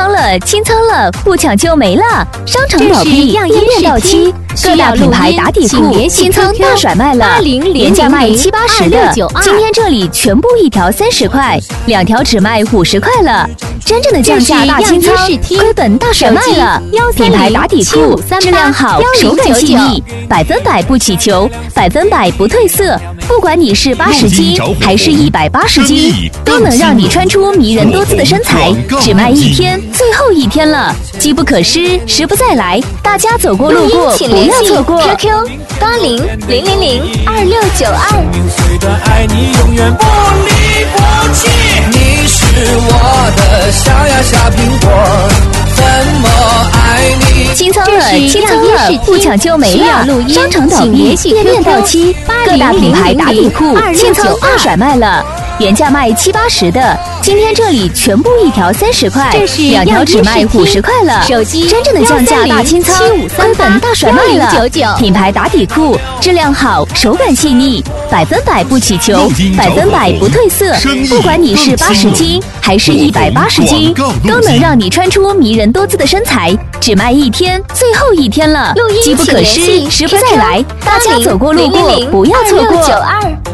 仓了，清仓了，不抢就没了。商场倒闭，店面到期，各大品牌打底裤，清仓大甩卖了，原价卖70、80的，今天这里全部一条30块，2条只卖50块了。真正的降价大清仓，亏本大甩卖了。品牌打底裤，质量好，手感细腻，100%不起球，100%不褪色。不管你是80斤还是180斤，都能让你穿出迷人多姿的身材。只卖1天，最后1天了，机不可失，时不再来。大家走过路过，不要错过。QQ800002。 爱你永远不离不弃，你是我的小呀小苹果，怎么爱你？ 清仓了，清仓了，不抢就没了。商场倒闭，店面到期，各大品牌打底裤，清仓大甩卖了。原价卖70、80的，今天这里全部一条30块，2条只卖50块了。真正的降价大清仓，亏本大甩卖了。品牌打底裤，质量好，手感细腻，100%不起球，100%不褪色。不管你是80斤还是180斤，都能让你穿出迷人多姿的身材。只卖1天，最后1天了，机不可失，时不再来。大家走过路过，不要错过。